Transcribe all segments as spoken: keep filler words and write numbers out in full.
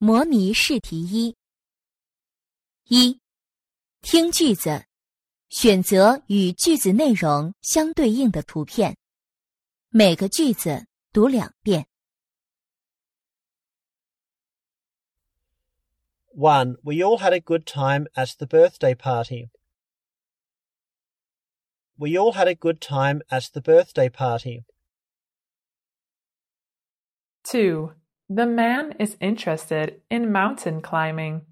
模拟试题一。一、听句子，选择与句子内容相对应的图片，每个句子读两遍。 one. We all had a good time at the birthday party. We all had a good time at the birthday party. two. The man is interested in mountain climbing.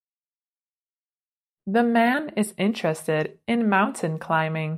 The man is interested in mountain climbing.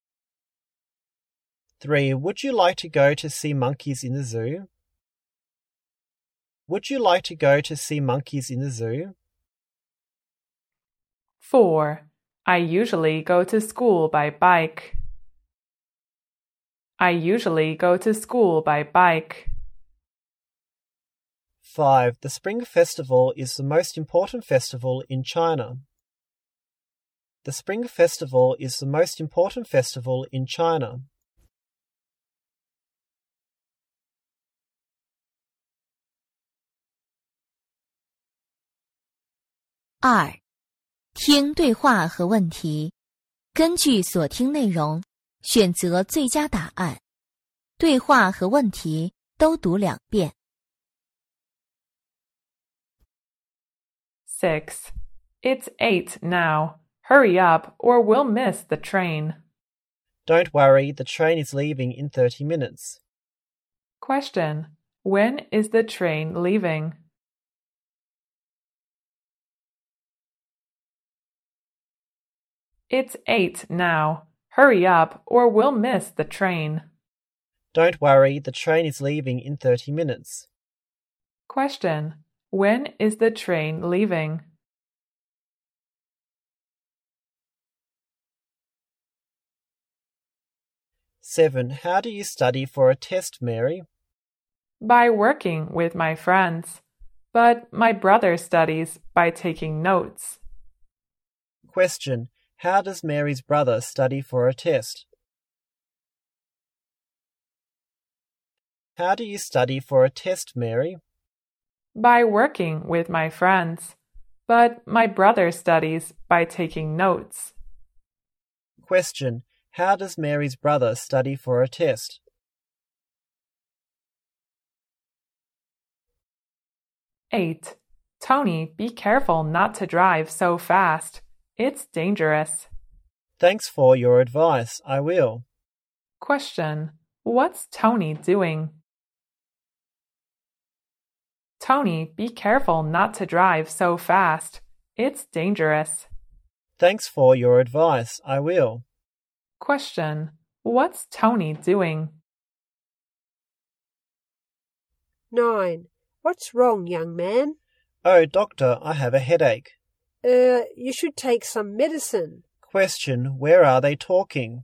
three. Would you like to go to see monkeys in the zoo? Would you like to go to see monkeys in the zoo? four. I usually go to school by bike. I usually go to school by bike. five. The Spring Festival is the most important festival in China. The Spring Festival is the most important festival in China. 二、听对话和问题，根据所听内容，选择最佳答案。对话和问题都读两遍。 six. It's eight now. Hurry up or we'll miss the train. Don't worry, the train is leaving in thirty minutes. Question. When is the train leaving? It's eight now. Hurry up or we'll miss the train. Don't worry, the train is leaving in thirty minutes. Question. When is the train leaving? seven. How do you study for a test, Mary? By working with my friends. But my brother studies by taking notes. Question. How does Mary's brother study for a test? How do you study for a test, Mary? By working with my friends. But my brother studies by taking notes. Question. How does Mary's brother study for a test? eight. Tony, be careful not to drive so fast. It's dangerous. Thanks for your advice. I will. Question. What's Tony doing? Tony, be careful not to drive so fast. It's dangerous. Thanks for your advice. I will. Question. What's Tony doing? nine. What's wrong, young man? Oh, doctor, I have a headache. Uh, you should take some medicine. Question. Where are they talking?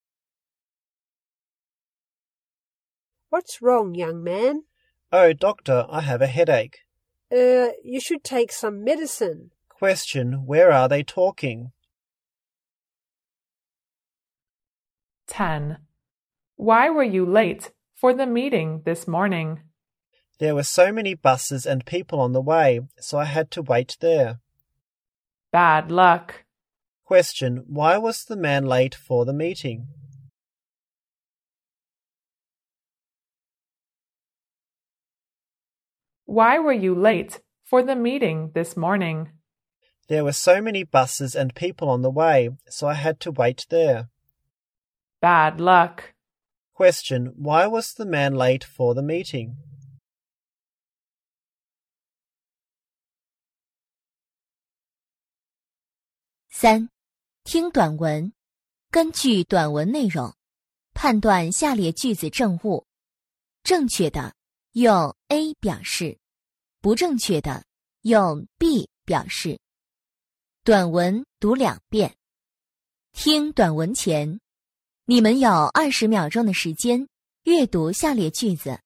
What's wrong, young man? Oh, doctor, I have a headache. Uh, you should take some medicine. Question. Where are they talking? ten. Why were you late for the meeting this morning? There were so many buses and people on the way, so I had to wait there. Bad luck. Question. Why was the man late for the meeting? Why were you late for the meeting this morning? There were so many buses and people on the way, so I had to wait there. Bad luck. Question. Why was the man late for the meeting? 三、听短文，根据短文内容，判断下列句子正误。正确的用 A 表示，不正确的用 B 表示。短文读两遍。听短文前，你们有二十秒钟的时间阅读下列句子。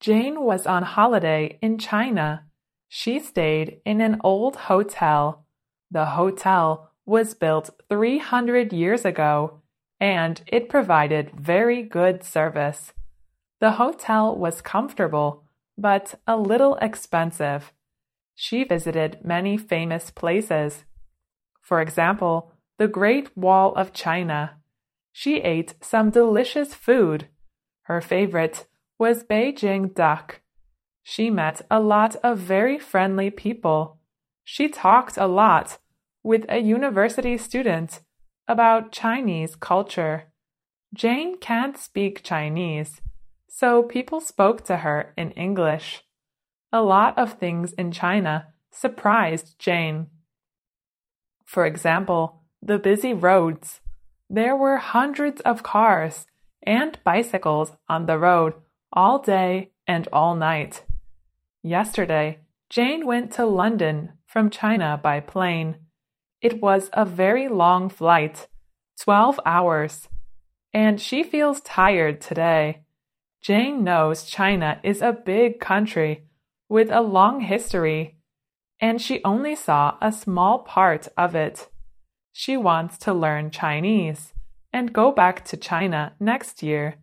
Jane was on holiday in China. She stayed in an old hotel. The hotel was built three hundred years ago, and it provided very good service. The hotel was comfortable, but a little expensive. She visited many famous places. For example, the Great Wall of China. She ate some delicious food. Her favorite was Beijing duck. She met a lot of very friendly people. She talked a lot with a university student about Chinese culture. Jane can't speak Chinese, so people spoke to her in English. A lot of things in China surprised Jane. For example, the busy roads. There were hundreds of cars and bicycles on the road all day and all night. Yesterday, Jane went to London from China by plane. It was a very long flight, twelve hours, and she feels tired today. Jane knows China is a big country with a long history, and she only saw a small part of it. She wants to learn Chinese and go back to China next year.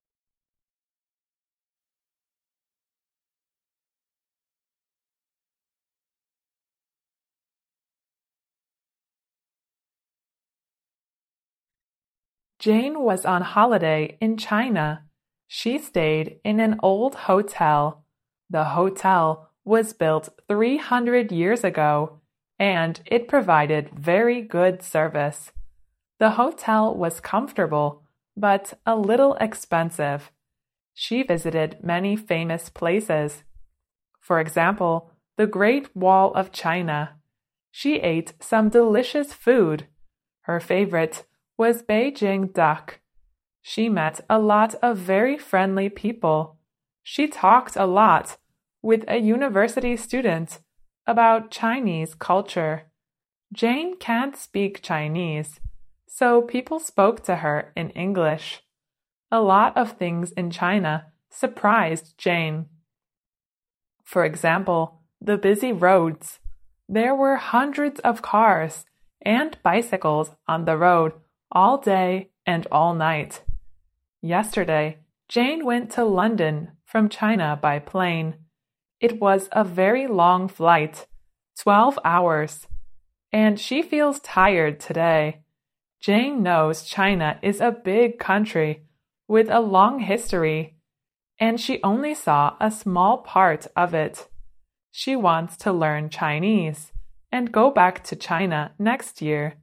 Jane was on holiday in China. She stayed in an old hotel. The hotel was built three hundred years ago, and it provided very good service. The hotel was comfortable, but a little expensive. She visited many famous places. For example, the Great Wall of China. She ate some delicious food. Her favorite was Beijing duck. She met a lot of very friendly people. She talked a lot with a university student about Chinese culture. Jane can't speak Chinese, so people spoke to her in English. A lot of things in China surprised Jane. For example, the busy roads. There were hundreds of cars and bicycles on the road all day and all night. Yesterday, Jane went to London from China by plane. It was a very long flight, twelve hours, and she feels tired today. Jane knows China is a big country with a long history, and she only saw a small part of it. She wants to learn Chinese and go back to China next year.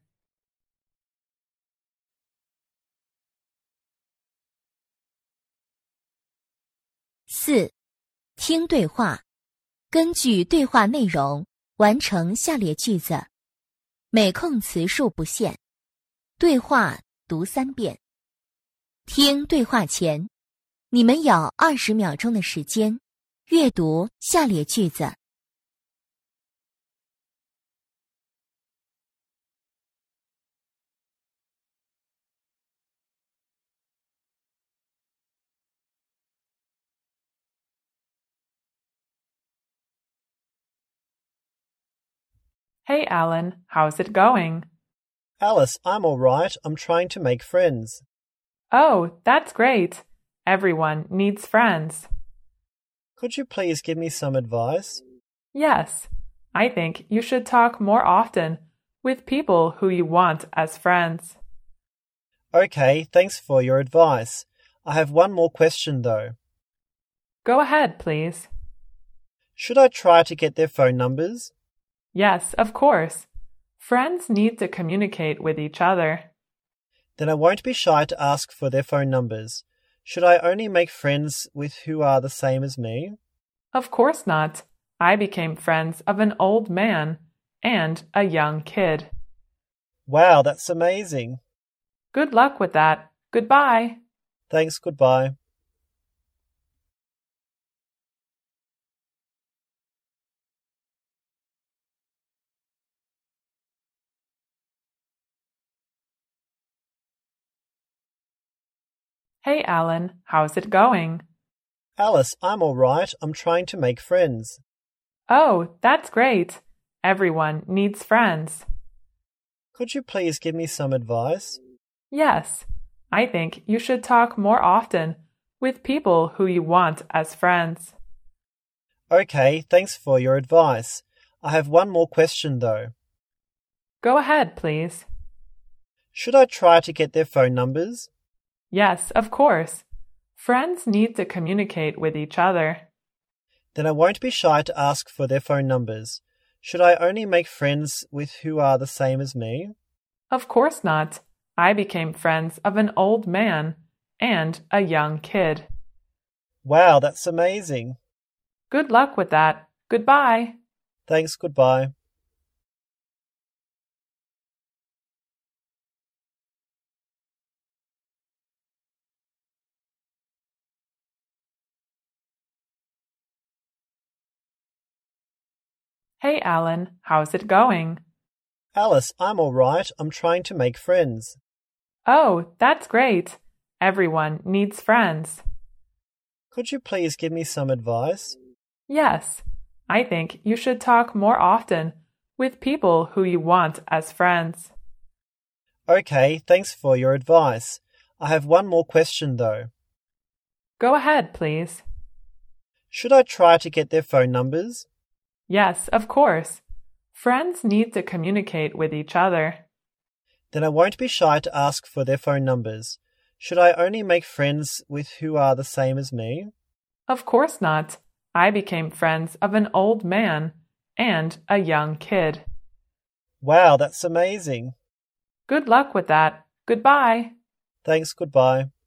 四、听对话，根据对话内容完成下列句子。每空词数不限。对话读三遍。听对话前，你们有二十秒钟的时间阅读下列句子。 Hey, Alan, how's it going? Alice, I'm all right. I'm trying to make friends. Oh, that's great. Everyone needs friends. Could you please give me some advice? Yes, I think you should talk more often with people who you want as friends. Okay, thanks for your advice. I have one more question, though. Go ahead, please. Should I try to get their phone numbers? Yes, of course. Friends need to communicate with each other. Then I won't be shy to ask for their phone numbers. Should I only make friends with who are the same as me? Of course not. I became friends of an old man and a young kid. Wow, that's amazing. Good luck with that. Goodbye. Thanks, goodbye. Hey, Alan, how's it going? Alice, I'm all right. I'm trying to make friends. Oh, that's great. Everyone needs friends. Could you please give me some advice? Yes, I think you should talk more often with people who you want as friends. Okay, thanks for your advice. I have one more question though. Go ahead, please. Should I try to get their phone numbers? Yes, of course. Friends need to communicate with each other. Then I won't be shy to ask for their phone numbers. Should I only make friends with who are the same as me? Of course not. I became friends of an old man and a young kid. Wow, that's amazing. Good luck with that. Goodbye. Thanks, goodbye. Hey, Alan, how's it going? Alice, I'm all right. I'm trying to make friends. Oh, that's great. Everyone needs friends. Could you please give me some advice? Yes, I think you should talk more often with people who you want as friends. Okay, thanks for your advice. I have one more question though. Go ahead, please. Should I try to get their phone numbers? Yes, of course. Friends need to communicate with each other. Then I won't be shy to ask for their phone numbers. Should I only make friends with who are the same as me? Of course not. I became friends of an old man and a young kid. Wow, that's amazing. Good luck with that. Goodbye. Thanks, goodbye.